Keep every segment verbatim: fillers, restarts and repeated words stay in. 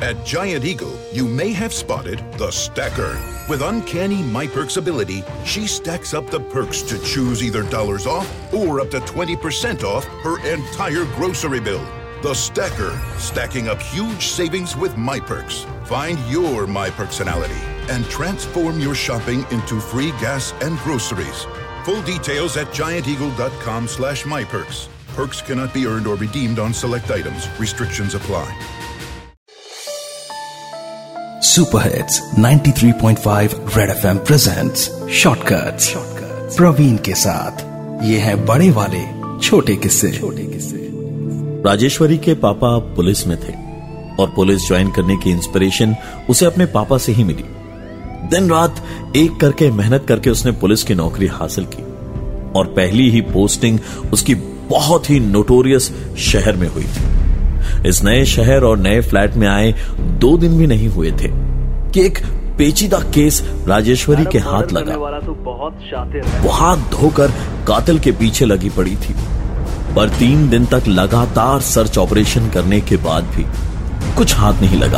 At Giant Eagle, you may have spotted the stacker. With uncanny MyPerks ability, she stacks up the perks to choose either dollars off or up to twenty percent off her entire grocery bill. The stacker, stacking up huge savings with MyPerks. Find your My Personality and transform your shopping into free gas and groceries. Full details at giant eagle dot com slash my perks. Perks cannot be earned or redeemed on select items. Restrictions apply. Super Hits ninety-three point five Red F M presents Shortcuts Praveen के साथ। ये है बड़े वाले छोटे किस्से। छोटे किस्से। राजेश्वरी के पापा पुलिस में थे और पुलिस ज्वाइन करने की इंस्पिरेशन उसे अपने पापा से ही मिली। दिन रात एक करके मेहनत करके उसने पुलिस की नौकरी हासिल की और पहली ही पोस्टिंग उसकी बहुत ही नोटोरियस शहर में हुई थी। इस नए शहर और नए फ्लैट में आए दो दिन भी नहीं हुए थे कि एक पेचीदा केस राजेश्वरी के हाथ लगा। वो हाथ धोकर कातिल के पीछे लगी पड़ी थी, पर तीन दिन तक लगातार सर्च ऑपरेशन करने के बाद भी कुछ हाथ नहीं लगा।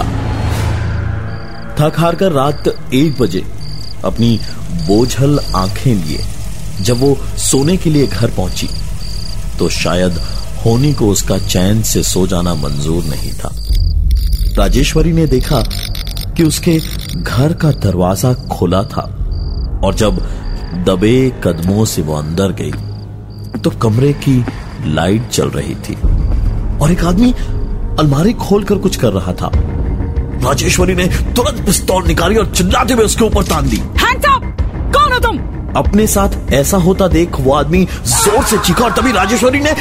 थक हार कर रात एक बजे अपनी बोझल आंखें लिए जब वो सोने के लिए घर पहुंची तो शायद होनी को उसका चैन से सो जाना मंजूर नहीं था। राजेश्वरी ने देखा कि उसके घर का दरवाजा खुला था और जब दबे कदमों से वो अंदर गई तो कमरे की लाइट जल रही थी और एक आदमी अलमारी खोलकर कुछ कर रहा था। राजेश्वरी ने तुरंत पिस्तौल निकाली और चिल्लाते हुए उसके ऊपर तान दी। Hands up! कौन हो तुम? अपने साथ ऐसा होता देख वो आदमी जोर से चीखा और तभी राजेश्वरी ने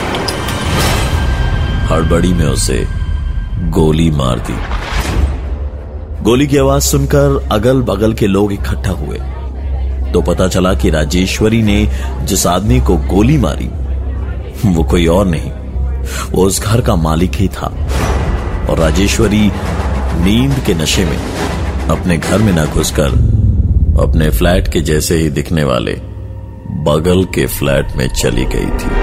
हड़बड़ी में उसे गोली मार दी। गोली की आवाज सुनकर अगल बगल के लोग इकट्ठा हुए तो पता चला कि राजेश्वरी ने जिस आदमी को गोली मारी वो कोई और नहीं, वो उस घर का मालिक ही था। और राजेश्वरी नींद के नशे में अपने घर में न घुसकर अपने फ्लैट के जैसे ही दिखने वाले बगल के फ्लैट में चली गई थी।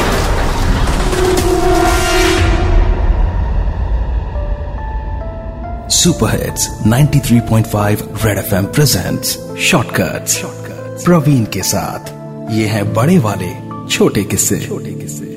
Super Hits ninety-three point five Red F M presents Shortcuts Praveen के साथ। ये है बड़े वाले छोटे किस्से। छोटे किस्से।